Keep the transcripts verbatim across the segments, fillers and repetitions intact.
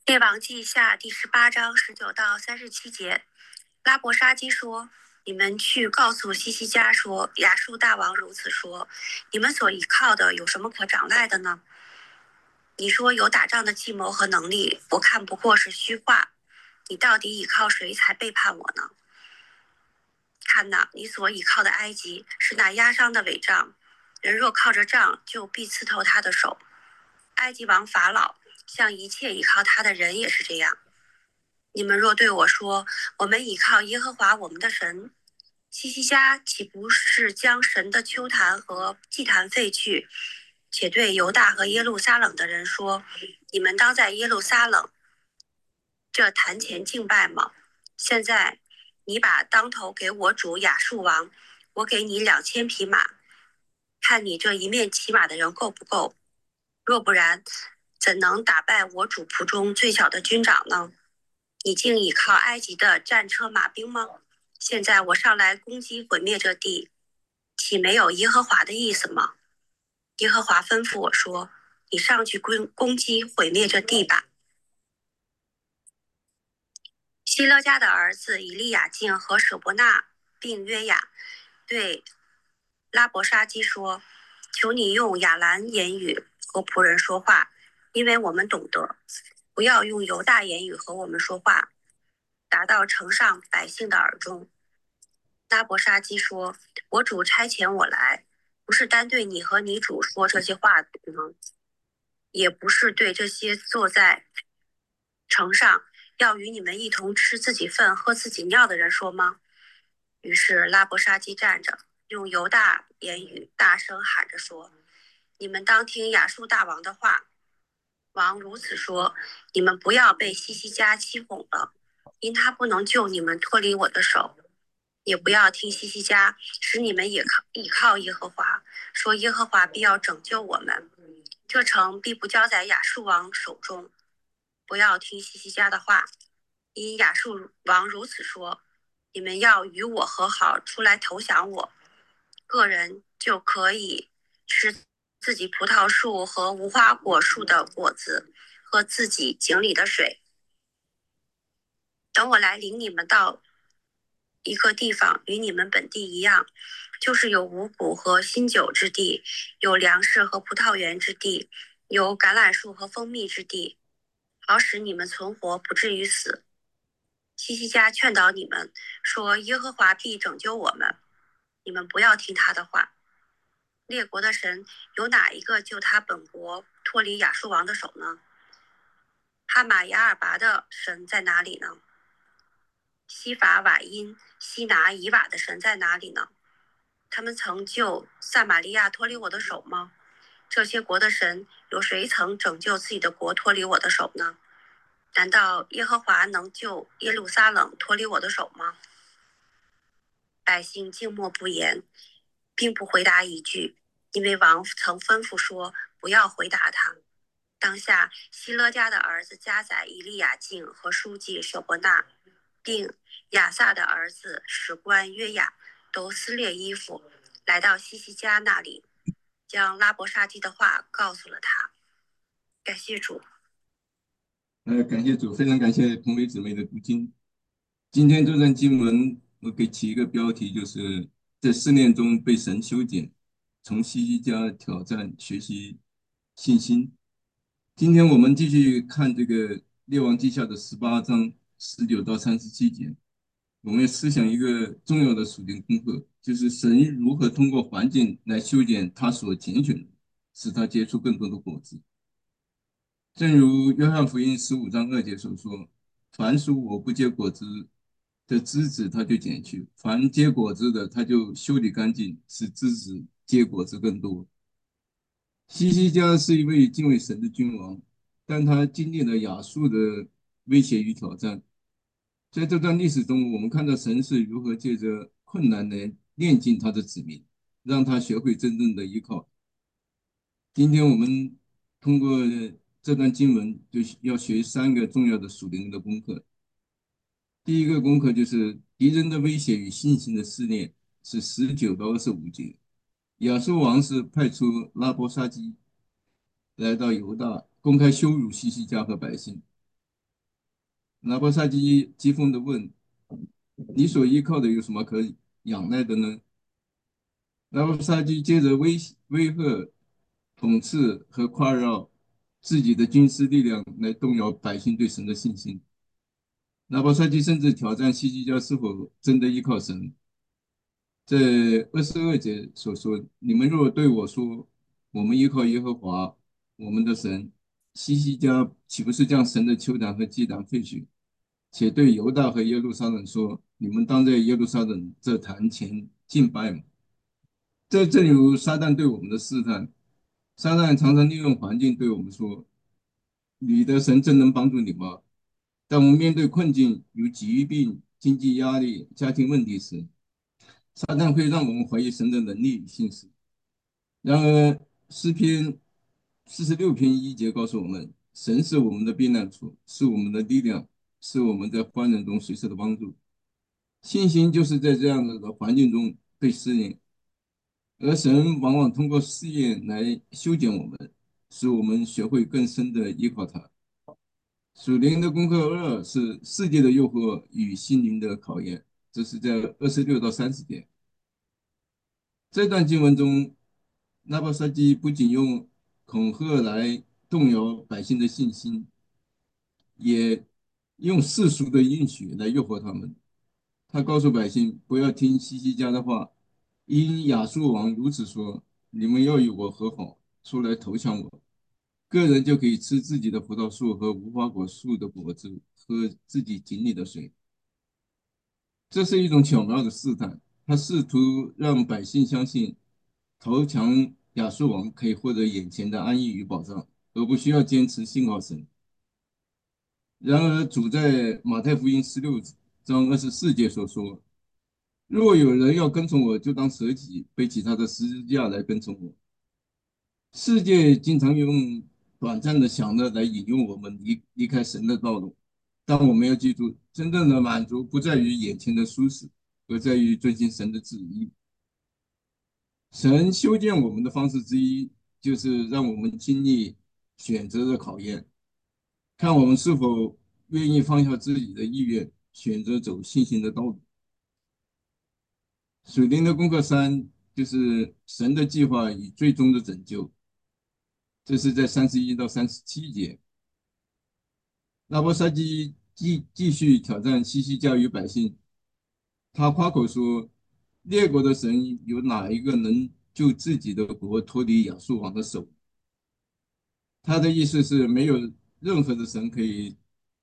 列王记下第十八章十九到三十七节，拉伯沙基说：“你们去告诉西西家说，亚述大王如此说：你们所依靠的有什么可长赖的呢？你说有打仗的计谋和能力，我看不过是虚话。你到底依靠谁才背叛我呢？看哪，你所倚靠的埃及是那压伤的伪杖，人若靠着杖，就必刺透他的手。埃及王法老像一切倚靠他的人也是这样。你们若对我说，我们倚靠耶和华我们的神，西西家岂不是将神的丘坛和祭坛废去，且对犹大和耶路撒冷的人说，你们当在耶路撒冷这坛前敬拜吗？现在你把当头给我主亚述王，我给你两千匹马，看你这一面骑马的人够不够？若不然，怎能打败我主仆中最小的军长呢？你竟倚靠埃及的战车马兵吗？现在我上来攻击毁灭这地，岂没有耶和华的意思吗？耶和华吩咐我说：你上去攻攻击毁灭这地吧。希勒家的儿子以利亚敬和舍伯纳并约雅对拉伯沙基说：求你用亚兰言语和仆人说话，因为我们懂得；不要用犹大言语和我们说话，达到城上百姓的耳中。拉伯沙基说：我主差遣我来，不是单对你和你主说这些话吗？也不是对这些坐在城上要与你们一同吃自己粪、喝自己尿的人说吗？于是拉伯沙基站着，用犹大言语大声喊着说：你们当听亚述大王的话。王如此说：你们不要被西西家欺哄了，因他不能救你们脱离我的手。也不要听西西家使你们也靠倚靠耶和华，说耶和华必要拯救我们，这城必不交在亚述王手中。不要听西西家的话，因亚述王如此说：你们要与我和好，出来投降我，个人就可以吃自己葡萄树和无花果树的果子，喝自己井里的水。等我来领你们到一个地方，与你们本地一样，就是有五谷和新酒之地，有粮食和葡萄园之地，有橄榄树和蜂蜜之地，好使你们存活，不至于死。西西家劝导你们说：耶和华必拯救我们，你们不要听他的话。列国的神有哪一个救他本国脱离亚述王的手呢？哈马雅尔拔的神在哪里呢？西法瓦因、西拿以瓦的神在哪里呢？他们曾救撒玛利亚脱离我的手吗？这些国的神有谁曾拯救自己的国脱离我的手呢？难道耶和华能救耶路撒冷脱离我的手吗？百姓静默不言，并不回答一句，因为王曾吩咐说不要回答他。当下希勒家的儿子加载以利亚敬和书记舍伯纳，并亚萨的儿子史官约雅都撕裂衣服，来到西西家那里，将拉伯沙基的话告诉了他。感谢主。 呃，感谢主，非常感谢同梅姊妹的读经。今天这段经文，我给起一个标题，就是在试炼中被神修剪，从西西家挑战学习信心。今天我们继续看这个列王记下的十八章十九到三十七节，我们要思想一个重要的属灵功课，就是神如何通过环境来修剪他所拣选的，使他结出更多的果子。正如约翰福音十五章二节所说：“凡属我不结果子的枝子，他就剪去；凡结果子的，他就修理干净，使枝子结果子更多。”西西家是一位敬畏神的君王，但他经历了亚述的威胁与挑战。在这段历史中，我们看到神是如何借着困难来炼净他的子民，让他学会真正的依靠。今天我们通过这段经文，就要学三个重要的属灵的功课。第一个功课就是敌人的威胁与信心的试炼，是十九到二十五节。亚述王是派出拉伯沙基来到犹大，公开羞辱西西家和百姓。 拿波萨基讥讽地问：“你所依靠的有什么可仰赖的呢？”拿波萨基接着威威吓、讽刺和夸耀自己的军事力量来动摇百姓对神的信心。拿波萨基甚至挑战希西家是否真的依靠神。在二十二节所说：“你们若对我说，我们依靠耶和华我们的神，希西家岂不是将神的丘坛和祭坛废去？且对犹大和耶路撒冷说：你们当在耶路撒冷这坛前敬拜吗？”这正如撒旦对我们的试探，撒旦常常利用环境对我们说：“你的神真能帮助你吗？”当我们面对困境，如疾病、经济压力、家庭问题时，撒旦会让我们怀疑神的能力与信实。然而，诗篇四十六篇一节告诉我们，神是我们的避难处，是我们的力量，是我们在患难中随时的帮助。信心就是在这样的环境中被试验，而神往往通过试验来修剪我们，使我们学会更深的依靠他。属灵的功课二是世界的诱惑与心灵的考验，这是在二十六到三十节。这段经文中，纳巴萨基不仅用恐吓来动摇百姓的信心，也用世俗的应许来诱惑他们。他告诉百姓不要听西西家的话，因亚述王如此说：你们要与我和好，出来投降我，个人就可以吃自己的葡萄树和无花果树的果子，喝自己井里的水。这是一种巧妙的试探，他试图让百姓相信投降亚述王可以获得眼前的安逸与保障，而不需要坚持信靠神。然而，主在马太福音十六章二十四节所说：“若有人要跟从我，就当舍己，背起他的十字架来跟从我。”世界经常用短暂的享乐来引诱我们离离开神的道路，但我们要记住，真正的满足不在于眼前的舒适，而在于遵行神的旨意。神修建我们的方式之一，就是让我们经历选择的考验，看我们是否愿意放下自己的意愿，选择走信心的道路。属灵的功课三就是神的计划与最终的拯救，这是在三十一到三十七节。拉波沙基继继续挑战西西家与百姓，他夸口说：列国的神有哪一个能救自己的国脱离亚述王的手？他的意思是没有任何的神可以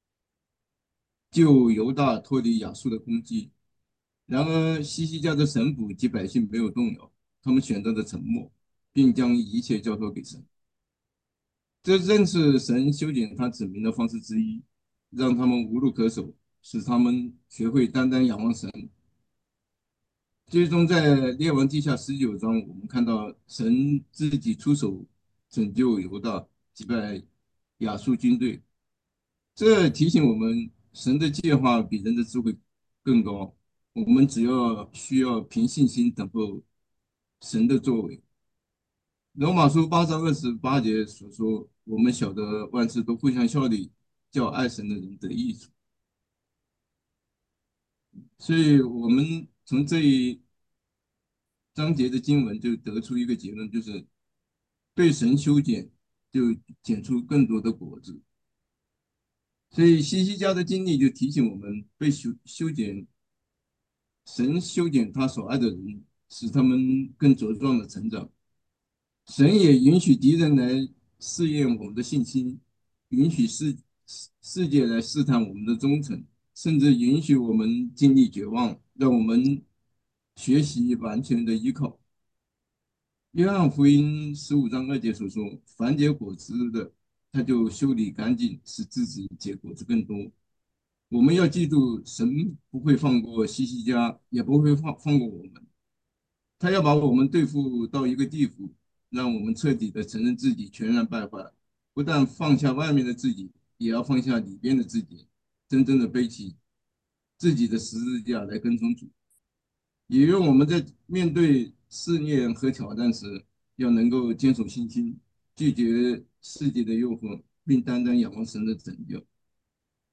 救犹大脱离亚述的攻击。然而，西西家的神仆及百姓没有动摇，他们选择了沉默，并将一切交托给神。这正是神修剪他子民的方式之一，让他们无路可走，使他们学会单单仰望神。最终在列王记下十九章，我们看到神自己出手拯救犹大，击败亚述军队。这提醒我们，神的计划比人的智慧更高。我们只要需要凭信心等候神的作为。罗马书八章二十八节所说：“我们晓得万事都互相效力，叫爱神的人得益处。”所以，我们从这一章节的经文就得出一个结论，就是被神修剪，就剪出更多的果子。所以，西西家的经历就提醒我们，被修修剪，神修剪他所爱的人，使他们更茁壮的成长。神也允许敌人来试验我们的信心，允许世世界来试探我们的忠诚，甚至允许我们经历绝望，让我们学习完全的依靠。约翰福音十五章二节所说：“凡结果子的，他就修理干净，使自己结果子更多。”我们要记住，神不会放过西西家，也不会放放过我们。他要把我们对付到一个地步，让我们彻底的承认自己全然败坏，不但放下外面的自己，也要放下里边的自己，真正的背起自己的十字架来跟从主。也愿我们在面对试炼和挑战时，要能够坚守信心，拒绝世界的诱惑，并单单仰望神的拯救。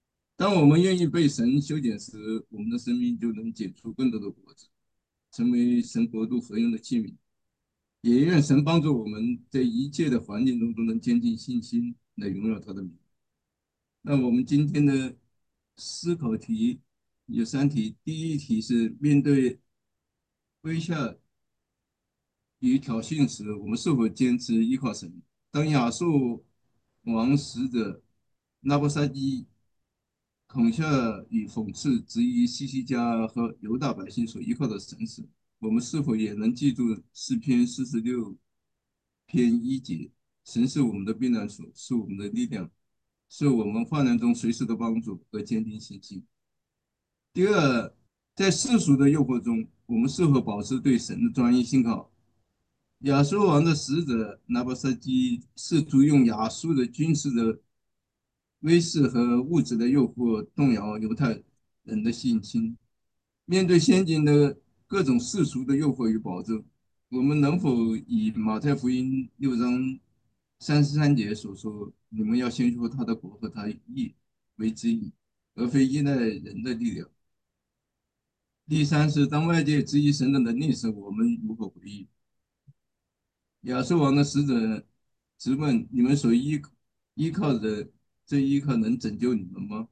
当我们愿意被神修剪时，我们的生命就能结出更多的果子，成为神国度合用的器皿。也愿神帮助我们在一切的环境中都能坚定信心，来荣耀他的名。那我们今天的思考题有三题，第一题是面对微笑与挑衅时，我们是否坚持依靠神？当亚述王使者拉伯沙基恐吓与讽刺质疑西西家和犹大百姓所依靠的神时，我们是否也能记住诗篇四十六篇一节？神是我们的避难所，是我们的力量，是我们患难中随时的帮助和坚定信心。第二，在世俗的诱惑中，我们是否保持对神的专一信靠？亚述王的使者拿伯沙基试图用亚述的军事的威势和物质的诱惑动摇犹太人的信心。面对先进的各种世俗的诱惑与保证，我们能否以马太福音六章三十三节所说：“你们要先求他的国和他义为之义，而非依赖人的力量。”第三是，当外界质疑神的能力时，我们如何回应？亚述王的使者直问：“你们所依依靠的这依靠能拯救你们吗？”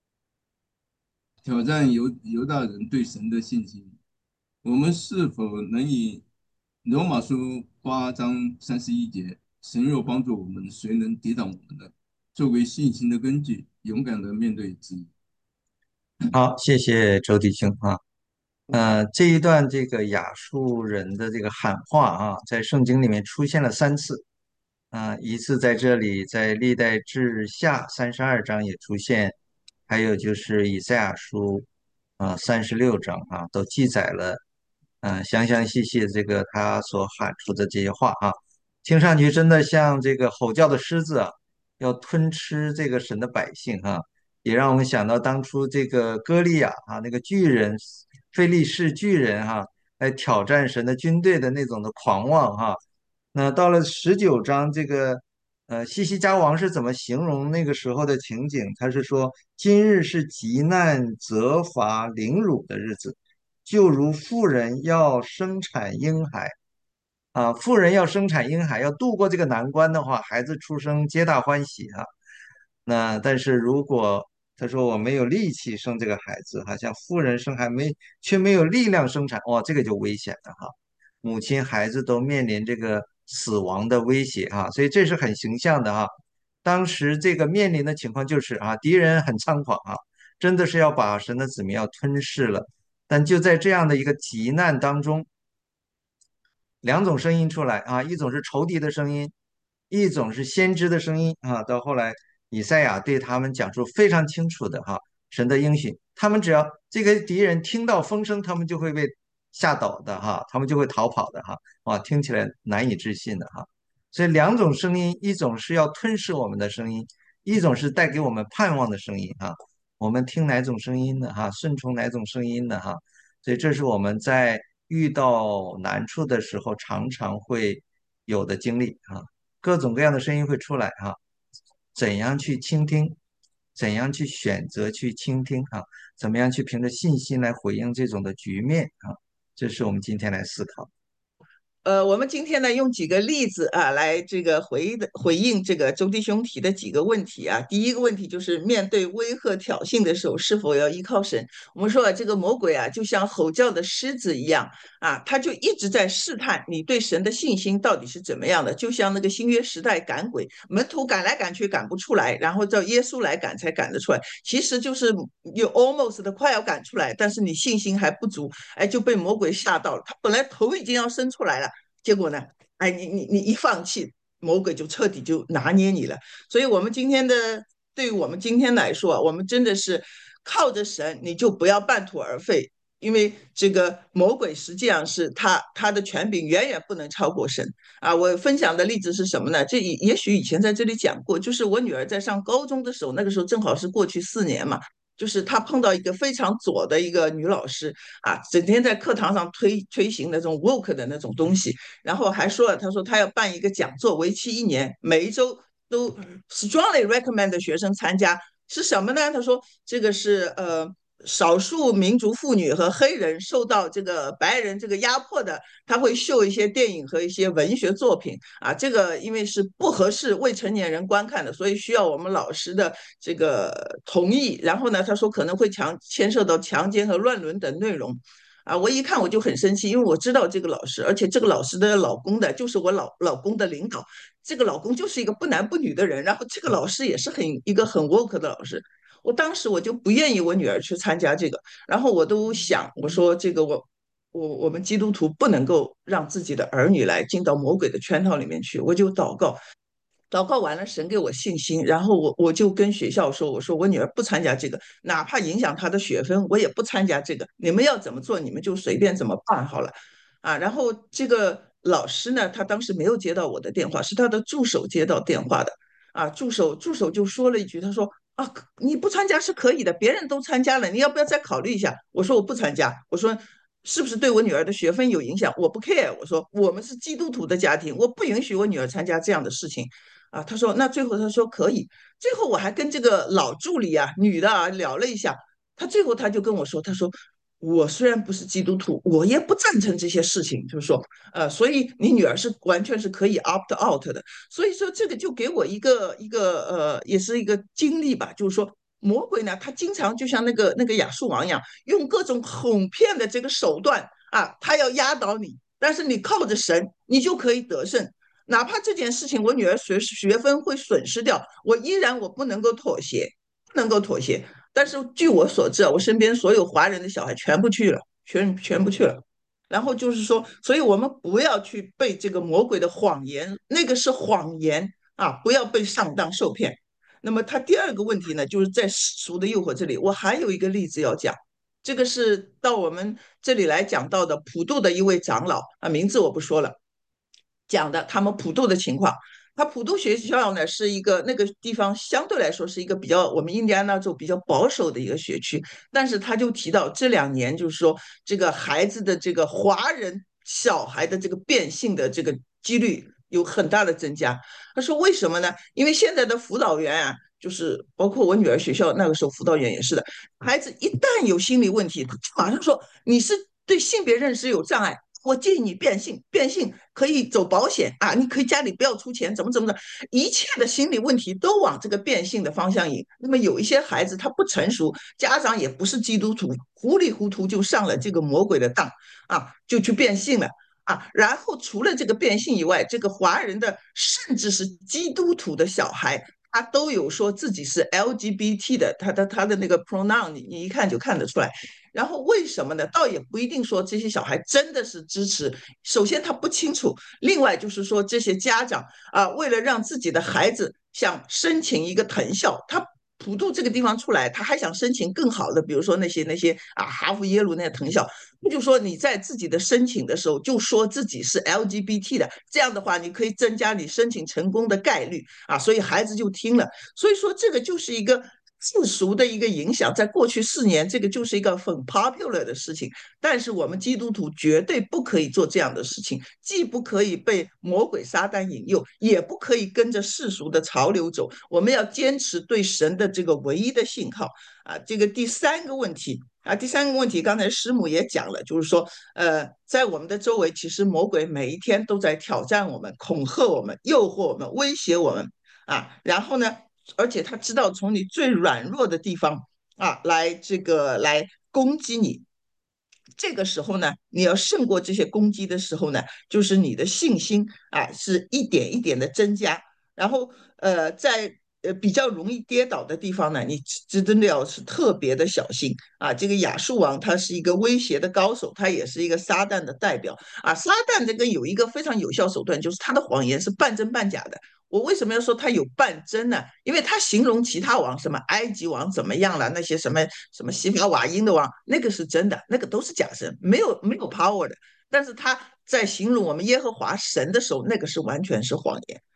挑战犹犹大人对神的信心。我们是否能以罗马书八章三十一节“神若帮助我们，谁能抵挡我们呢”作为信心的根据，勇敢的面对质疑？ 好，谢谢周弟兄啊。呃，这一段这个亚述人的这个喊话啊，在圣经里面出现了三次啊，一次在这里，在历代志下三十二章也出现，还有就是以赛亚书啊三十六章啊，都记载了啊详详细细的这个他所喊出的这些话啊，听上去真的像这个吼叫的狮子啊，要吞吃这个神的百姓啊。也让我们想到当初这个歌利亚啊，那个巨人，非利士巨人哈、来挑战神的军队的那种的狂妄哈、那到了十九章，这个呃西西家王是怎么形容那个时候的情景？他是说：今日是极难、责罚、凌辱的日子，就如妇人要生产婴孩啊，妇人要生产婴孩，要度过这个难关的话，孩子出生皆大欢喜啊。那但是如果他说我没有力气生这个孩子，好像妇人生还没却没有力量生产，哇，这个就危险了哈。母亲、孩子都面临这个死亡的威胁哈，所以这是很形象的哈。当时这个面临的情况就是啊，敌人很猖狂啊，真的是要把神的子民要吞噬了。但就在这样的一个急难当中，两种声音出来啊，一种是仇敌的声音，一种是先知的声音啊。到后来，以赛亚对他们讲述非常清楚的哈，神的应许，他们只要这个敌人听到风声，他们就会被吓倒的哈，他们就会逃跑的哈。哇，听起来难以置信的哈。所以两种声音，一种是要吞噬我们的声音，一种是带给我们盼望的声音哈。我们听哪种声音呢？哈，顺从哪种声音呢？哈，所以这是我们在遇到难处的时候常常会有的经历啊，各种各样的声音会出来啊，怎样去倾听，怎样去选择去倾听啊，怎么样去凭着信心来回应这种的局面啊，这是我们今天来思考。 呃，我们今天呢，用几个例子啊，来这个回的回应这个周弟兄提的几个问题啊。第一个问题就是面对威吓挑衅的时候，是否要依靠神？我们说啊，这个魔鬼啊，就像吼叫的狮子一样啊，他就一直在试探你对神的信心到底是怎么样的。就像那个新约时代赶鬼，门徒赶来赶去赶不出来，然后叫耶稣来赶才赶得出来。其实就是有 almost 的快要赶出来，但是你信心还不足，哎，就被魔鬼吓到了。他本来头已经要伸出来了。结果呢，哎，你你你一放弃，魔鬼就彻底就拿捏你了。所以，我们今天的，对于我们今天来说，我们真的是靠着神，你就不要半途而废，因为这个魔鬼实际上是他他的权柄远远不能超过神啊。我分享的例子是什么呢？这也许以前在这里讲过，就是我女儿在上高中的时候，那个时候正好是过去四年嘛。就是她碰到一个非常左的一个女老师啊，整天在课堂上推推行那种 woke 的那种东西，然后还说了，他说他要办一个讲座，为期一年，每一周都 strongly recommend 学生参加， 是什么呢？他说这个是呃少数民族妇女和黑人受到这个白人这个压迫的，他会秀一些电影和一些文学作品啊。这个因为是不合适未成年人观看的，所以需要我们老师的这个同意。然后呢，他说可能会强牵涉到强奸和乱伦等内容。啊，我一看我就很生气，因为我知道这个老师，而且这个老师的老公的就是我老老公的领导，这个老公就是一个不男不女的人，然后这个老师也是很一个很 woke 的老师。我当时我就不愿意我女儿去参加这个，然后我都想我说这个我我我们基督徒不能够让自己的儿女来进到魔鬼的圈套里面去，我就祷告，祷告完了，神给我信心，然后我我就跟学校说，我说我女儿不参加这个，哪怕影响她的学分，我也不参加这个。你们要怎么做，你们就随便怎么办好了，啊。然后这个老师呢，他当时没有接到我的电话，是他的助手接到电话的，啊，助手助手就说了一句，他说啊，你不参加是可以的，别人都参加了，你要不要再考虑一下？我说我不参加，我说。是不是对我女儿的学分有影响？我不 care。我说我们是基督徒的家庭，我不允许我女儿参加这样的事情。啊，他说那最后他说可以，最后我还跟这个老助理啊，女的啊聊了一下，他最后他就跟我说，他说我虽然不是基督徒，我也不赞成这些事情，就是说，呃，所以你女儿是完全是可以 opt out 的，所以说这个就给我一个一个呃，也是一个经历吧，就是说。魔鬼呢，他经常就像那个那个亚述王一样，用各种哄骗的这个手段啊，他要压倒你，但是你靠着神，你就可以得胜。哪怕这件事情我女儿学学分会损失掉，我依然我不能够妥协，不能够妥协。但是据我所知啊，我身边所有华人的小孩全部去了，全全部去了。然后就是说，所以我们不要去被这个魔鬼的谎言，那个是谎言啊，不要被上当受骗。那么他第二个问题呢，就是在世俗的诱惑这里，我还有一个例子要讲，这个是到我们这里来讲到的普渡的一位长老啊，名字我不说了。讲的他们普渡的情况。他普渡学校呢是一个那个地方相对来说是一个比较我们印第安纳州比较保守的一个学区，但是他就提到这两年就是说这个孩子的这个华人小孩的这个变性的这个几率有很大的增加。他说为什么呢？因为现在的辅导员啊，就是包括我女儿学校那个时候辅导员也是的，孩子一旦有心理问题，他马上说你是对性别认知有障碍，我建议你变性，变性可以走保险啊，你可以家里不要出钱，怎么怎么的，一切的心理问题都往这个变性的方向引。那么有一些孩子他不成熟，家长也不是基督徒，糊里糊涂就上了这个魔鬼的当啊，就去变性了。啊，然后除了这个变性以外，这个华人的甚至是基督徒的小孩，他都有说自己是 L G B T 的，他的他的那个 pronoun 你你一看就看得出来。然后为什么呢？倒也不一定说这些小孩真的是支持。首先他不清楚，另外就是说这些家长啊，为了让自己的孩子想申请一个藤校，他普渡这个地方出来，他还想申请更好的，比如说那些那些啊哈佛耶鲁那些藤校，就说你在自己的申请的时候就说自己是 L G B T 的，这样的话你可以增加你申请成功的概率啊，所以孩子就听了。所以说这个就是一个世俗的一个影响，在过去四年，这个就是一个很 popular 的事情。但是我们基督徒绝对不可以做这样的事情，既不可以被魔鬼撒旦引诱，也不可以跟着世俗的潮流走。我们要坚持对神的这个唯一的信靠啊。这个第三个问题啊，第三个问题，刚才师母也讲了，就是说，呃，在我们的周围，其实魔鬼每一天都在挑战我们、恐吓我们、诱惑我们、威胁我们啊。然后呢？而且他知道从你最软弱的地方啊来这个来攻击你。这个时候呢，你要胜过这些攻击的时候呢，就是你的信心啊是一点一点的增加。然后呃，在呃比较容易跌倒的地方呢，你真的要是特别的小心啊。这个亚述王他是一个威胁的高手，他也是一个撒旦的代表啊。撒旦这个有一个非常有效手段，就是他的谎言是半真半假的。我为什么要说他有半真呢？因为他形容其他王，什么埃及王怎么样了，那些什么什么西法瓦因的王，那个是真的，那个都是假神，没有没有 power 的。但是他在形容我们耶和华神的时候，那个是完全是谎言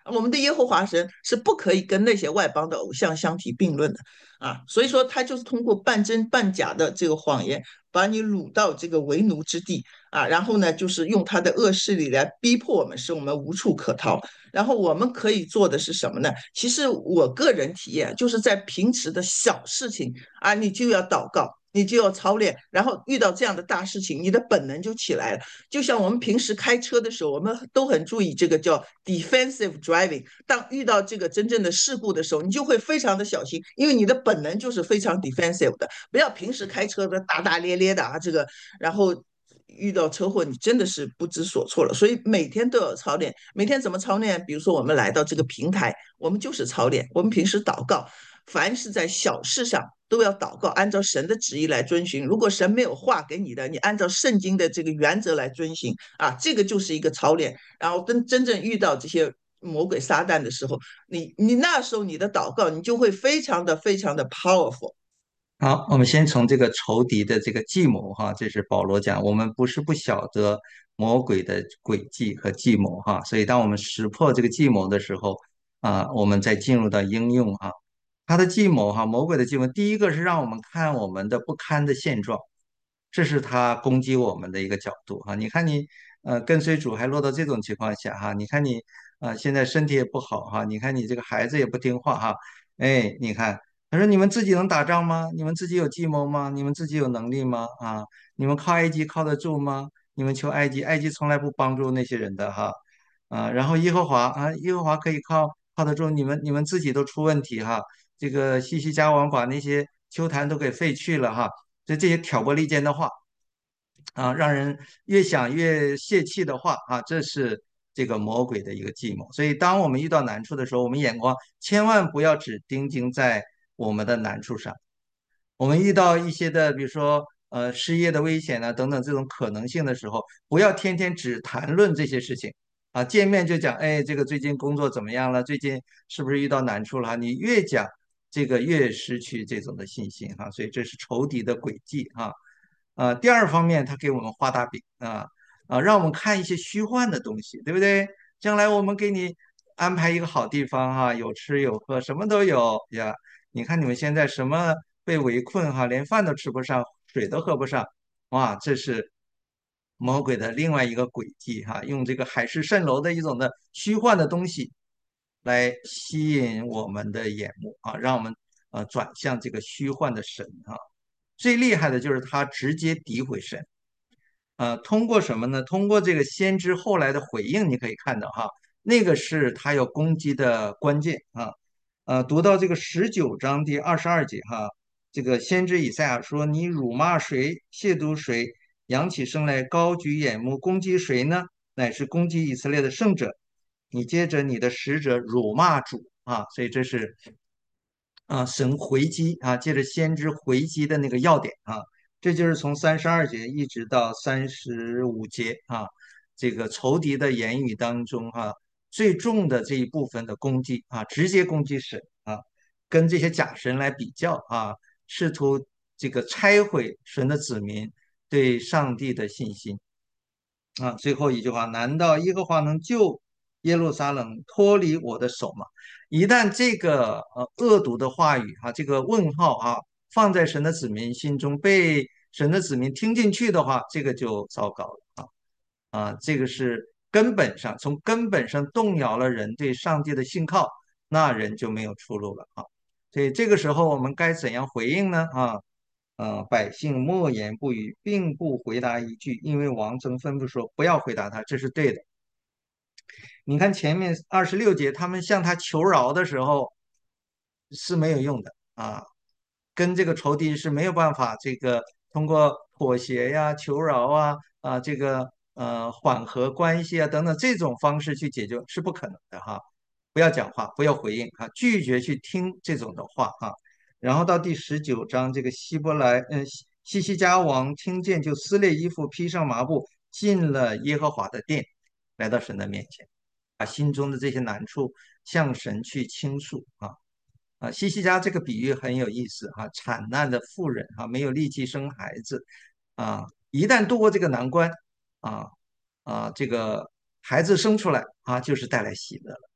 我们的耶和华神是不可以跟那些外邦的偶像相提并论的啊。所以说，他就是通过半真半假的这个谎言，把你掳到这个为奴之地啊，然后呢，就是用他的恶势力来逼迫我们，使我们无处可逃。然后我们可以做的是什么呢？其实我个人体验就是在平时的小事情啊，你就要祷告。你就要操练，然后遇到这样的大事情，你的本能就起来了。就像我们平时开车的时候，我们都很注意这个叫 defensive driving。当遇到这个真正的事故的时候，你就会非常的小心，因为你的本能就是非常 defensive 的。不要平时开车的大大咧咧的啊，这个，然后遇到车祸，你真的是不知所措了。所以每天都要操练，每天怎么操练？比如说我们来到这个平台，我们就是操练，我们平时祷告。凡是在小事上都要祷告，按照神的旨意来遵循。如果神没有话给你的，你按照圣经的这个原则来遵行啊，这个就是一个操练。然后真真正遇到这些魔鬼撒旦的时候，你你那时候你的祷告，你就会非常的非常的 powerful。 好，我们先从这个仇敌的这个计谋哈，这是保罗讲，我们不是不晓得魔鬼的诡计和计谋哈，所以当我们识破这个计谋的时候啊，我们再进入到应用哈，他的计谋哈，魔鬼的计谋，第一个是让我们看我们的不堪的现状，这是他攻击我们的一个角度哈。你看你呃跟随主还落到这种情况下哈，你看你呃现在身体也不好哈，你看你这个孩子也不听话哈，哎，你看。他说：“你们自己能打仗吗？你们自己有计谋吗？你们自己有能力吗？啊，你们靠埃及靠得住吗？你们求埃及，埃及从来不帮助那些人的哈，啊，然后耶和华啊，耶和华可以靠靠得住，你们你们自己都出问题哈。这个西西家王把那些丘坛都给废去了哈，就这些挑拨离间的话啊，让人越想越泄气的话啊，这是这个魔鬼的一个计谋。所以，当我们遇到难处的时候，我们眼光千万不要只盯紧在我们的难处上。我们遇到一些的，比如说呃失业的危险啊等等这种可能性的时候，不要天天只谈论这些事情啊，见面就讲，哎，这个最近工作怎么样了？最近是不是遇到难处了？你越讲这个越失去这种的信心哈，所以这是仇敌的诡计哈。呃，第二方面，他给我们画大饼啊啊，让我们看一些虚幻的东西，对不对？将来我们给你安排一个好地方哈，有吃有喝，什么都有呀。你看你们现在什么被围困哈，连饭都吃不上，水都喝不上，哇，这是魔鬼的另外一个诡计哈，用这个海市蜃楼的一种的虚幻的东西来吸引我们的眼目啊，让我们呃转向这个虚幻的神啊。最厉害的就是他直接诋毁神，呃，通过什么呢？通过这个先知后来的回应，你可以看到哈，那个是他要攻击的关键啊。呃，读到这个十九章第二十二节哈，这个先知以赛亚说：“你辱骂谁，亵渎谁，扬起声来，高举眼目，攻击谁呢？乃是攻击以色列的圣者。你接着你的使者辱骂主啊，所以这是啊神回击啊，借着先知回击的那个要点啊。”这就是从三十二节一直到三十五节啊，这个仇敌的言语当中哈、啊，最重的这一部分的攻击啊，直接攻击神啊，跟这些假神来比较啊，试图这个拆毁神的子民对上帝的信心啊。最后一句话，难道耶和华能救耶路撒冷脱离我的手吗？一旦这个呃恶毒的话语哈、啊，这个问号啊，放在神的子民心中，被神的子民听进去的话，这个就糟糕了啊啊！这个是根本上从根本上动摇了人对上帝的信靠，那人就没有出路了啊！所以这个时候我们该怎样回应呢？啊，呃，百姓默言不语，并不回答一句，因为王曾吩咐说不要回答他，这是对的。你看前面二十六节，他们向他求饶的时候是没有用的啊，跟这个仇敌是没有办法这个通过妥协呀、求饶啊、啊这个呃缓和关系啊等等这种方式去解决是不可能的哈。不要讲话，不要回应啊，拒绝去听这种的话哈。然后到第十九章，这个希伯来嗯西西西家王听见就撕裂衣服，披上麻布，进了耶和华的殿，来到神的面前。把心中的这些难处向神去倾诉啊啊！西西家这个比喻很有意思哈、啊，产难的妇人啊，没有力气生孩子啊，一旦度过这个难关啊啊，这个孩子生出来啊，就是带来喜乐了啊。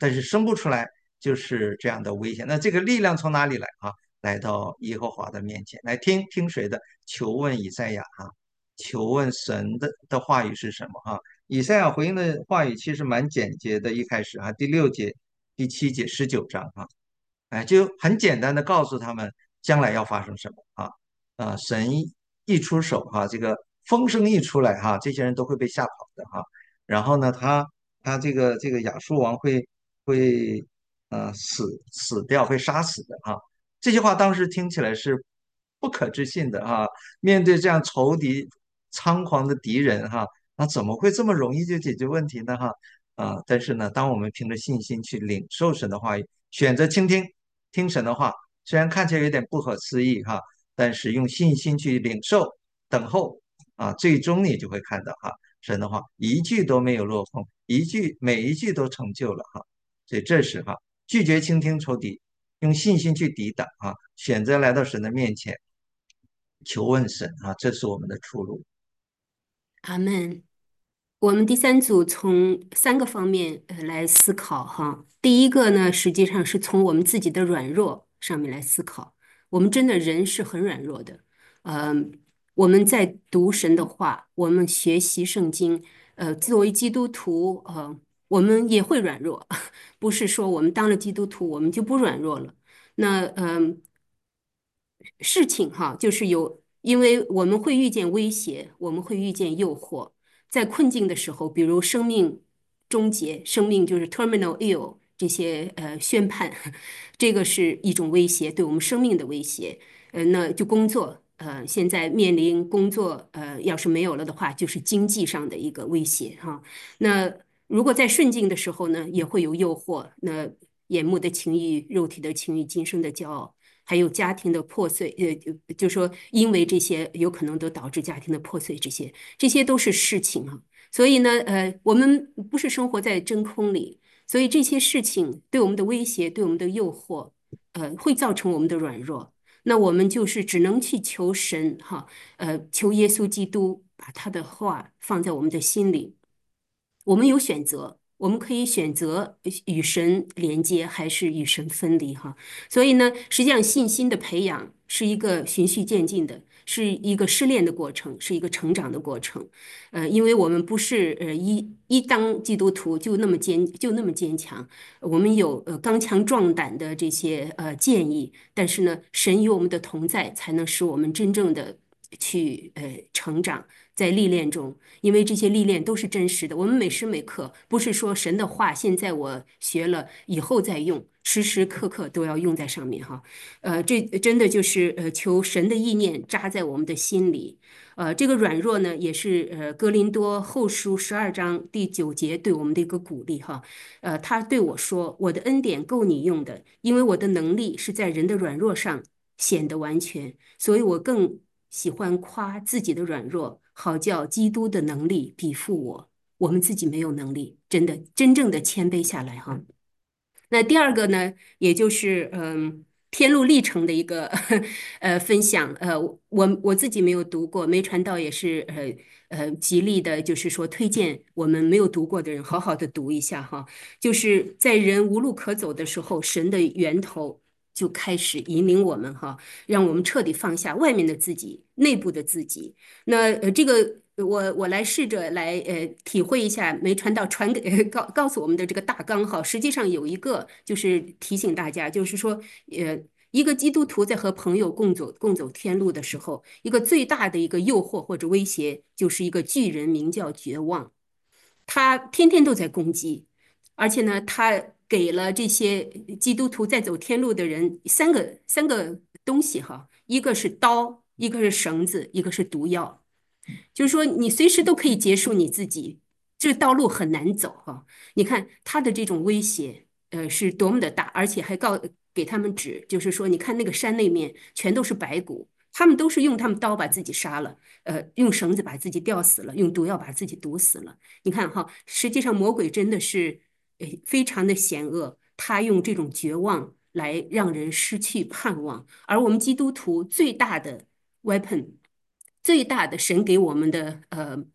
但是生不出来就是这样的危险。那这个力量从哪里来啊？来到耶和华的面前来听听谁的？求问以赛亚啊，求问神的的话语是什么啊？以赛亚回应的话语其实蛮简洁的，一开始啊，第六节、第七节、十九章啊，哎，就很简单的告诉他们将来要发生什么啊。啊，神一一出手哈、这个风声一出来哈、这些人都会被吓跑的哈、然后呢，他他这个这个亚述王会会呃死死掉，会杀死的哈、这些话当时听起来是不可置信的哈、面对这样仇敌猖狂的敌人哈、那怎么会这么容易就解决问题呢哈？啊，但是呢，当我们凭着信心去领受神的话语，选择倾听听神的话，虽然看起来有点不可思议哈，但是用信心去领受、等候啊，最终你就会看到哈，神的话一句都没有落空，一句每一句都成就了哈。所以这时哈，拒绝倾听仇敌，用信心去抵挡啊，选择来到神的面前求问神啊，这是我们的出路。 阿门。我们第三组从三个方面呃来思考哈。第一个呢，实际上是从我们自己的软弱上面来思考。我们真的人是很软弱的，嗯、我们在读神的话，我们学习圣经，呃，作为基督徒，呃，我们也会软弱，不是说我们当了基督徒我们就不软弱了。那嗯、事情哈，就是有，因为我们会遇见威胁，我们会遇见诱惑，在困境的时候，比如生命终结，生命就是 terminal ill 这些呃宣判，这个是一种威胁，对我们生命的威胁。呃，那就工作，呃，现在面临工作，呃，要是没有了的话，就是经济上的一个威胁哈。那如果在顺境的时候呢，也会有诱惑，那眼目的情欲、肉体的情欲、今生的骄傲。还有家庭的破碎，呃，就说因为这些有可能都导致家庭的破碎，这些这些都是事情啊。所以呢，呃，我们不是生活在真空里，所以这些事情对我们的威胁、对我们的诱惑，呃，会造成我们的软弱。那我们就是只能去求神哈，呃，求耶稣基督把他的话放在我们的心里。我们有选择，我们可以选择与神连接，还是与神分离哈。所以呢，实际上信心的培养是一个循序渐进的，是一个试炼的过程，是一个成长的过程。呃，因为我们不是呃一一当基督徒就那么坚就那么坚强，我们有呃刚强壮胆的这些呃建议，但是呢，神与我们的同在，才能使我们真正的去呃成长。在历练中，因为这些历练都是真实的。我们每时每刻不是说神的话，现在我学了，以后再用，时时刻刻都要用在上面哈。呃，这真的就是呃，求神的意念扎在我们的心里。呃，这个软弱呢，也是呃哥林多后书十二章第九节对我们的一个鼓励哈。呃，他对我说：“我的恩典够你用的，因为我的能力是在人的软弱上显得完全，所以我更喜欢夸自己的软弱。”好叫基督的能力比附我，我们自己没有能力，真的真正的谦卑下来哈。那第二个呢，也就是嗯。天路历程的一个呃分享，呃，我我自己没有读过，没传道也是呃呃极力的，就是说推荐我们没有读过的人好好的读一下哈，就是在人无路可走的时候，神的源头就开始引领我们哈，让我们彻底放下外面的自己，内部的自己。那呃，这个我我来试着来呃体会一下没传道传给、呃、告告诉我们的这个大纲哈。实际上有一个就是提醒大家，就是说呃。一个基督徒在和朋友共走共走天路的时候，一个最大的一个诱惑或者威胁，就是一个巨人，名叫绝望。他天天都在攻击，而且呢，他给了这些基督徒在走天路的人三个三个东西哈，一个是刀，一个是绳子，一个是毒药。就是说，你随时都可以结束你自己，这道路很难走哈。你看他的这种威胁，呃，是多么的大，而且还告给他们指，就是说，你看那个山那面全都是白骨，他们都是用他们刀把自己杀了，呃，用绳子把自己吊死了，用毒药把自己毒死了。你看哈，实际上魔鬼真的是，呃，非常的险恶，他用这种绝望来让人失去盼望，而我们基督徒最大的 weapon。最大的神给我们的呃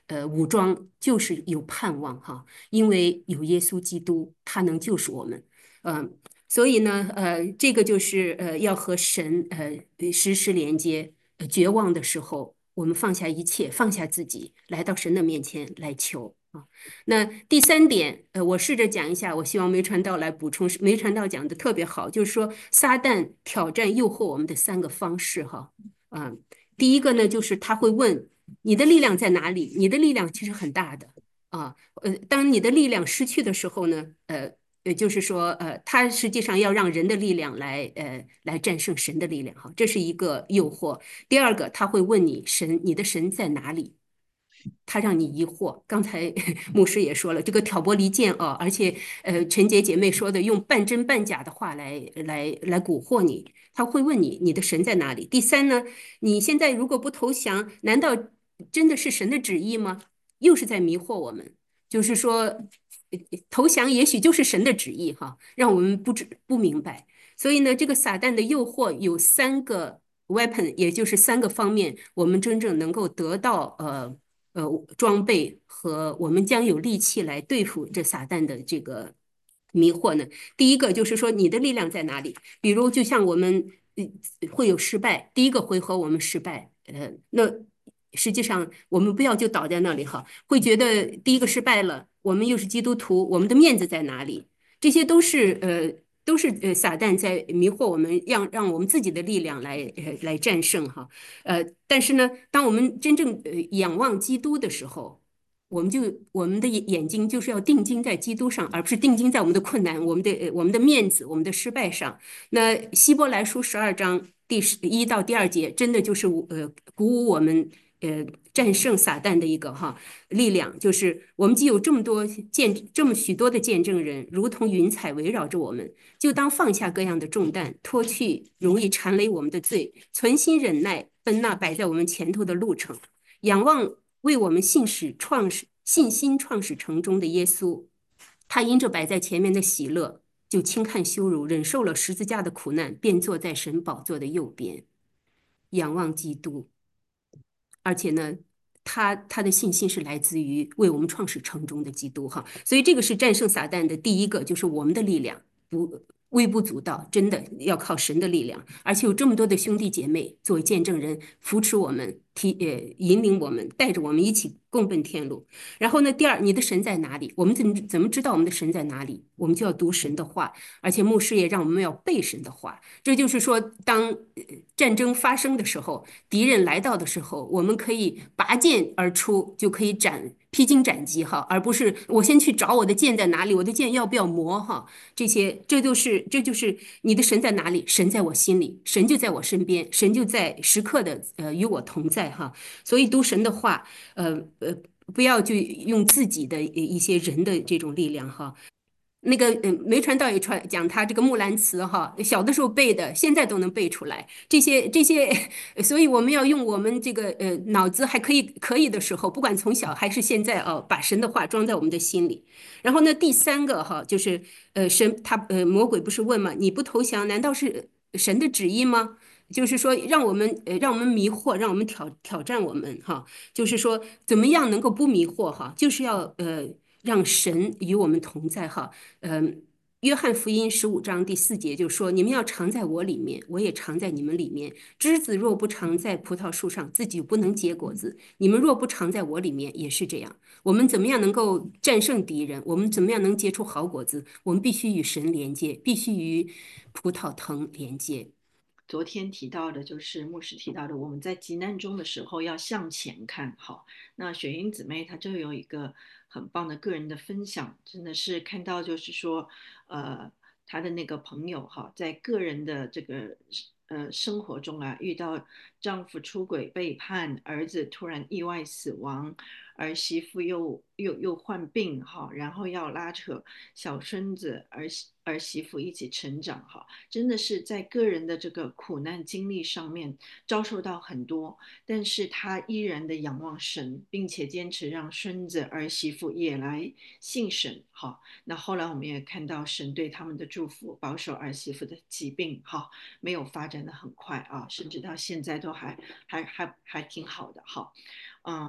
呃武装就是有盼望哈，因为有耶稣基督，他能救赎我们。嗯、所以呢，呃，这个就是呃要和神呃实时连接。呃绝望的时候，我们放下一切，放下自己，来到神的面前来求啊。那第三点，呃，我试着讲一下，我希望梅传道来补充。梅传道讲的特别好，就是说撒旦挑战、诱惑我们的三个方式哈。啊，第一个呢，就是他会问你的力量在哪里？你的力量其实很大的啊。呃，当你的力量失去的时候呢，呃。也就是说，呃，他实际上要让人的力量来，呃，来战胜神的力量，哈，这是一个诱惑。第二个，他会问你神，你的神在哪里？他让你疑惑。刚才牧师也说了，这个挑拨离间啊，而且呃，陈杰姐妹说的用半真半假的话来来来蛊惑你，他会问你你的神在哪里？第三呢，你现在如果不投降，难道真的是神的旨意吗？又是在迷惑我们，就是说投降也许就是神的旨意哈，让我们不知不明白。所以呢，这个撒旦的诱惑有三个 weapon，也就是三个方面，我们真正能够得到呃呃装备和我们将有力气来对付这撒旦的这个迷惑呢。第一个就是说你的力量在哪里？比如就像我们呃会有失败，第一个回合我们失败，呃，那实际上我们不要就倒在那里哈，会觉得第一个失败了，我们又是基督徒，我们的面子在哪里？这些都是呃。都是呃撒旦在迷惑我们，让让我们自己的力量来呃来战胜哈，呃，但是呢，当我们真正呃仰望基督的时候，我们就我们的眼睛就是要定睛在基督上，而不是定睛在我们的困难、我们的呃我们的面子、我们的失败上。那希伯来书十二章第十一到第二节，真的就是呃鼓舞我们呃战胜撒旦的一个哈力量，就是我们既有这么多见这么许多的见证人，如同云彩围绕着我们，就当放下各样的重担，脱去容易缠累我们的罪，存心忍耐，奔那摆在我们前头的路程，仰望为我们信使创始信心创始成终的耶稣。他因着摆在前面的喜乐，就轻看羞辱，忍受了十字架的苦难，便坐在神宝座的右边，仰望基督。而且呢，他他的信心是来自于为我们创始成终的基督哈，所以这个是战胜撒旦的第一个，就是我们的力量不微不足道，真的要靠神的力量，而且有这么多的兄弟姐妹作为见证人扶持我们，提呃引领我们，带着我们一起共奔天路。然后呢，第二，你的神在哪里？我们怎么怎么知道我们的神在哪里？我们就要读神的话，而且牧师也让我们要背神的话。这就是说，当战争发生的时候，敌人来到的时候，我们可以拔剑而出，就可以斩披荆斩棘哈，而不是我先去找我的剑在哪里，我的剑要不要磨哈？这些，这就是这就是你的神在哪里？神在我心里，神就在我身边，神就在时刻的呃与我同在哈。所以读神的话，呃呃，不要就用自己的一些人的这种力量哈。那个嗯，梅传道也传讲他这个木兰辞哈，小的时候背的，现在都能背出来。这些这些，所以我们要用我们这个呃脑子还可以可以的时候，不管从小还是现在哦，把神的话装在我们的心里。然后呢，第三个哈，就是呃神他呃魔鬼不是问嘛，你不投降，难道是神的旨意吗？就是说，让我们呃，让我们迷惑，让我们挑挑战我们哈。就是说，怎么样能够不迷惑哈？就是要呃，让神与我们同在哈。嗯，约翰福音十五章第四节就说：“你们要常在我里面，我也常在你们里面。枝子若不常在葡萄树上，自己不能结果子。你们若不常在我里面，也是这样。我们怎么样能够战胜敌人？我们怎么样能结出好果子？我们必须与神连接，必须与葡萄藤连接。” 昨天提到的，就是牧师提到的，我们在急难中的时候要向前看。好，那雪英姊妹她就有一个很棒的个人的分享，真的是看到就是说，呃，她的那个朋友哈，在个人的这个呃生活中啊，遇到丈夫出轨背叛，儿子突然意外死亡，儿媳妇又又又患病哈，然后要拉扯小孙子儿儿媳妇一起成长哈。真的是在个人的这个苦难经历上面遭受到很多，但是他依然的仰望神，并且坚持让孙子儿媳妇也来信神。好，那后来我们也看到神对他们的祝福，保守儿媳妇的疾病哈没有发展的很快啊，甚至到现在都还还还还挺好的哈。嗯，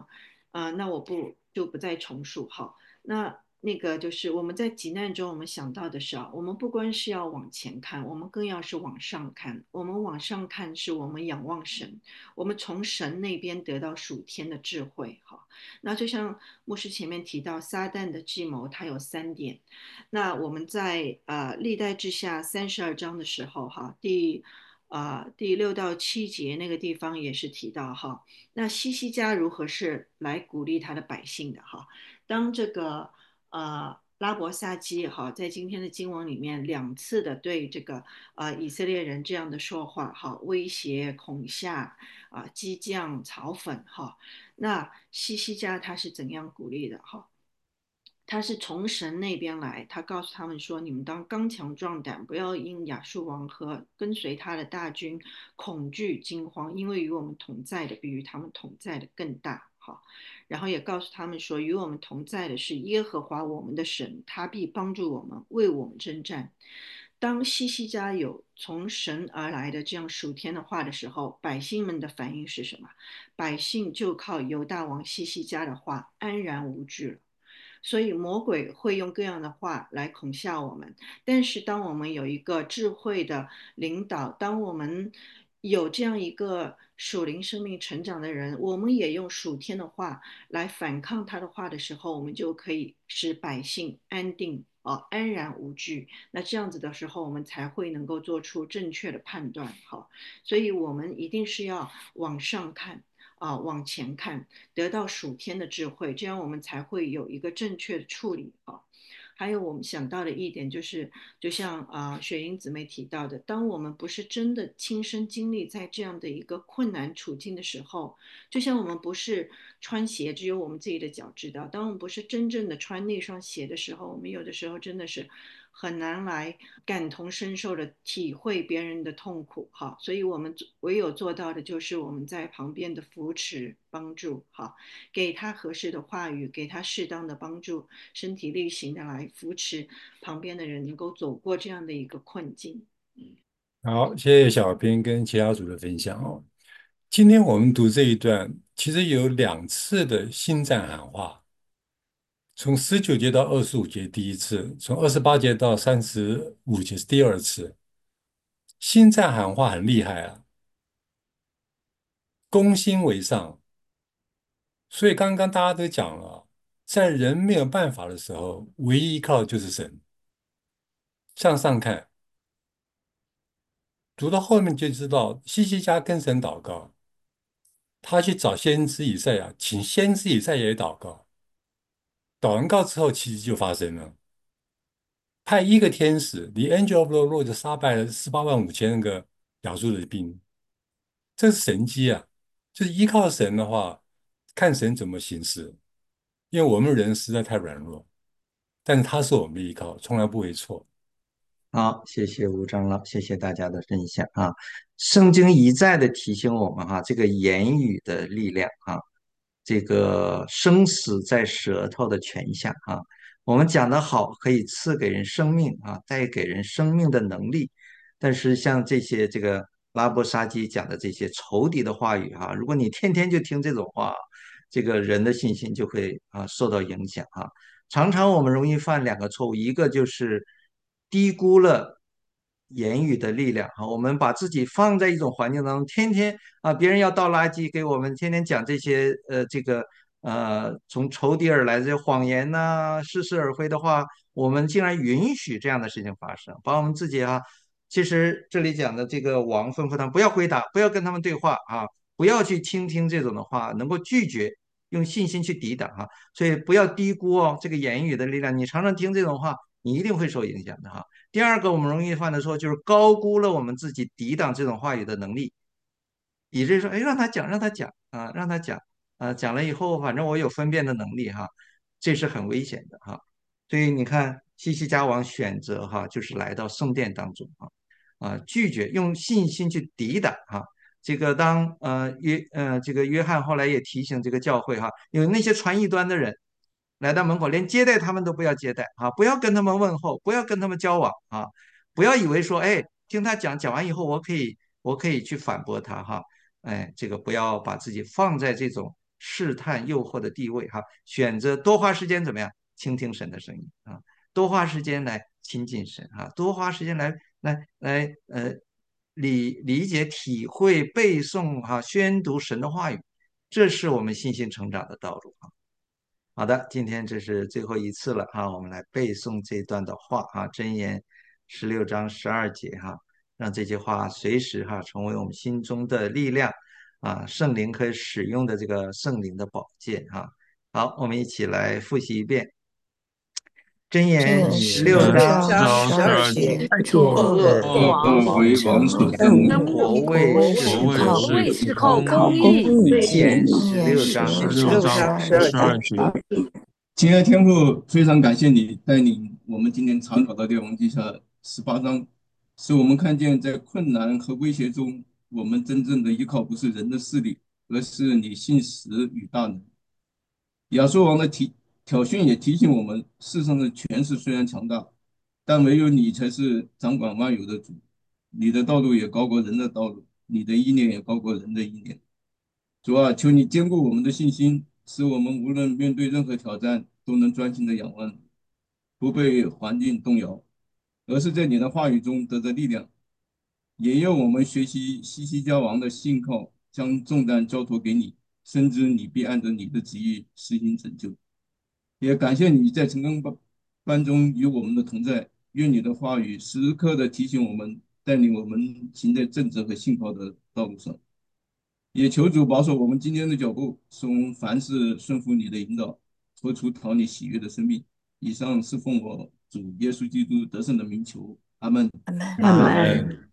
啊、那我不就不再重述哈。那那个就是我们在急难中，我们想到的是啊，我们不光是要往前看，我们更要是往上看。我们往上看，是我们仰望神，我们从神那边得到属天的智慧哈。那就像牧师前面提到，撒旦的计谋它有三点。那我们在呃历代志下三十二章的时候哈，第啊、呃第六到七节那个地方也是提到哈。那西西家如何是来鼓励他的百姓的哈？当这个呃拉伯萨基哈，在今天的经文里面两次的对这个呃以色列人这样的说话哈，威胁、恐吓啊、激将、嘲讽哈。那西西家他是怎样鼓励的哈？他是从神那边来，他告诉他们说：“你们当刚强壮胆，不要因亚述王和跟随他的大军恐惧惊慌，因为与我们同在的比与他们同在的更大。”好，然后也告诉他们说：“与我们同在的是耶和华我们的神，他必帮助我们，为我们征战。”当西西家有从神而来的这样属天的话的时候，百姓们的反应是什么？百姓就靠犹大王西西家的话安然无惧了。所以魔鬼会用各样的话来恐吓我们，但是当我们有一个智慧的领导，当我们有这样一个属灵生命成长的人，我们也用属天的话来反抗他的话的时候，我们就可以使百姓安定啊，安然无惧。那这样子的时候，我们才会能够做出正确的判断。好，所以我们一定是要往上看。啊，往前看，得到属天的智慧，这样我们才会有一个正确的处理啊。还有我们想到的一点就是，就像啊、呃、雪英姊妹提到的，当我们不是真的亲身经历在这样的一个困难处境的时候，就像我们不是穿鞋，只有我们自己的脚知道。当我们不是真正的穿那双鞋的时候，我们有的时候真的是很难来感同身受的体会别人的痛苦哈。所以我们唯有做到的就是我们在旁边的扶持帮助哈，给他合适的话语，给他适当的帮助，身体力行的来扶持旁边的人，能够走过这样的一个困境。 好，谢谢小编跟其他组的分享哦。今天我们读这一段，其实有两次的心战喊话，从十九节到二十五节第一次，从二十八节到三十五节是第二次。心战喊话很厉害啊，攻心为上。所以刚刚大家都讲了，在人没有办法的时候，唯一依靠的就是神。向上看，读到后面就知道，西西家跟神祷告，他去找先知以赛亚，请先知以赛亚也祷告。祷完告之后，奇迹就发生了。派一个天使，the angel of the Lord 就杀败了十八万五千那个亚述的兵，这是神机啊！就是依靠神的话，看神怎么行事。因为我们人实在太软弱，但是他是我们的依靠，从来不会错。 好，谢谢吴长老，谢谢大家的分享啊。圣经一再的提醒我们哈、这个言语的力量啊，这个生死在舌头的泉下啊。我们讲得好，可以赐给人生命啊，带给人生命的能力。但是像这些这个拉波沙基讲的这些仇敌的话语哈、如果你天天就听这种话，这个人的信心就会啊受到影响啊。常常我们容易犯两个错误，一个就是低估了言语的力量啊，我们把自己放在一种环境当中，天天啊，别人要倒垃圾给我们，天天讲这些呃这个呃从仇敌而来的这些谎言呐、似是而非的话，我们竟然允许这样的事情发生，把我们自己啊，其实这里讲的这个王吩咐他们不要回答，不要跟他们对话啊，不要去倾听这种的话，能够拒绝。用信心去抵挡哈，所以不要低估哦这个言语的力量。你常常听这种话，你一定会受影响的哈。第二个，我们容易犯的错就是高估了我们自己抵挡这种话语的能力，以至于说，哎，让他讲，让他讲啊，让他讲啊，讲了以后，反正我有分辨的能力哈，这是很危险的哈。所以你看，西西家王选择哈，就是来到圣殿当中啊，啊，拒绝用信心去抵挡哈。这个当呃约呃这个约翰后来也提醒这个教会哈，有那些传异端的人来到门口，连接待他们都不要接待啊，不要跟他们问候，不要跟他们交往啊，不要以为说，哎，听他讲讲完以后，我可以我可以去反驳他哈，哎，这个不要把自己放在这种试探诱惑的地位哈，选择多花时间怎么样倾听神的声音啊，多花时间来亲近神啊，多花时间来来来呃理理解、体会、背诵哈、宣读神的话语，这是我们信心成长的道路啊。好的，今天这是最后一次了哈，我们来背诵这段的话啊，箴言十六章十二节哈，让这句话随时哈成为我们心中的力量啊，圣灵可以使用的这个圣灵的宝剑哈。好，我们一起来复习一遍箴言箴言十十六六章章十十二二节， 节， 而且作作恶恶恶王恶为王争所争争， 国国位位是是靠国位是靠靠公义。 公义。 箴言十箴言六章十十六六章章十二十二节。 节。 亲爱的天父，非常感谢你带领我们今天查考的列王记下十八章，使我们看见在困难和威胁中，我们真正的依靠不是人的势力，而是你信实与大能。亚述王的提挑衅也提醒我们，世上的权势虽然强大，但唯有你才是掌管万有的主。你的道路也高过人的道路，你的意念也高过人的意念。主啊，求你坚固我们的信心，使我们无论面对任何挑战，都能专心的仰望你，不被环境动摇，而是在你的话语中得着力量。也要我们学习西西家王的信靠，将重担交托给你，深知你必按照你的旨意施行拯救。也感谢你在成功班班中与我们的同在，愿你的话语时刻的提醒我们，带领我们行在正直和信靠的道路上。也求主保守我们今天的脚步，使我们凡事顺服你的引导，活出讨你喜悦的生命。以上是奉我主耶稣基督得胜的名求，阿门。 阿门。 阿阿门。 门。